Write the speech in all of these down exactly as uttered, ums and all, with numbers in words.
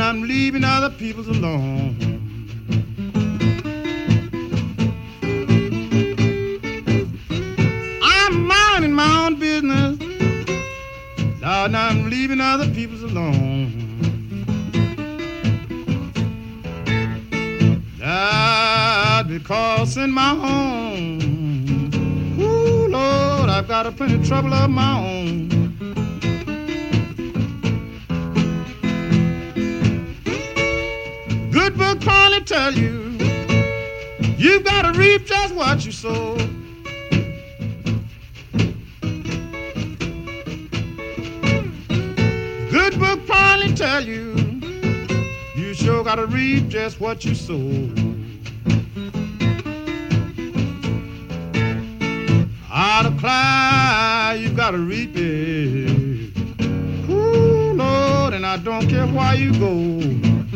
I'm leaving other people's alone. I'm minding my own business. Lord, I'm leaving other people's alone. Lord, because in my home, ooh, Lord, I've got a plenty of trouble of my own. Good book finally tell you, you've got to reap just what you sow. Good book finally tell you, you sure got to reap just what you sow. Out of cry, you got to reap it. Ooh, Lord, and I don't care where you go.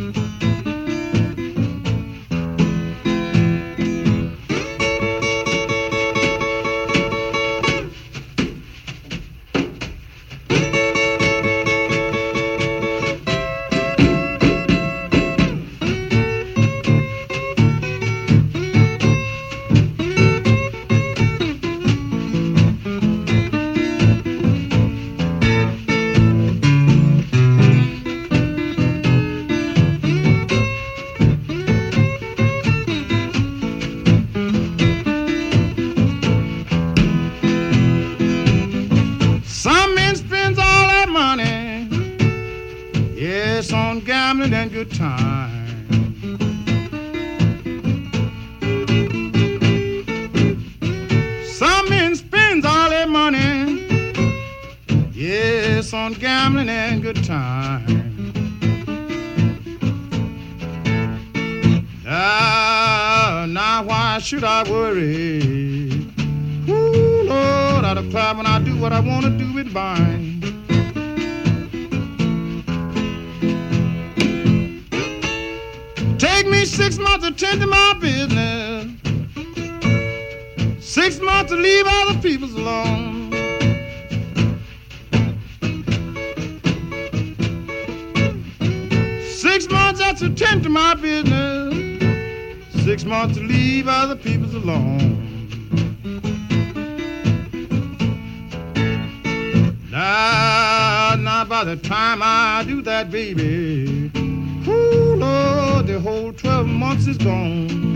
Gambling and good time. Some men spends all their money, yes, on gambling and good time. Ah, now why should I worry? Ooh, Lord, I'd cry when I do what I want to do with mine. Take me six months to tend to my business, six months to leave other people's alone. Six months that's to tend to my business, six months to leave other people's alone. Now, now by the time I do that, baby, ooh, Lord, the whole twelve months is gone.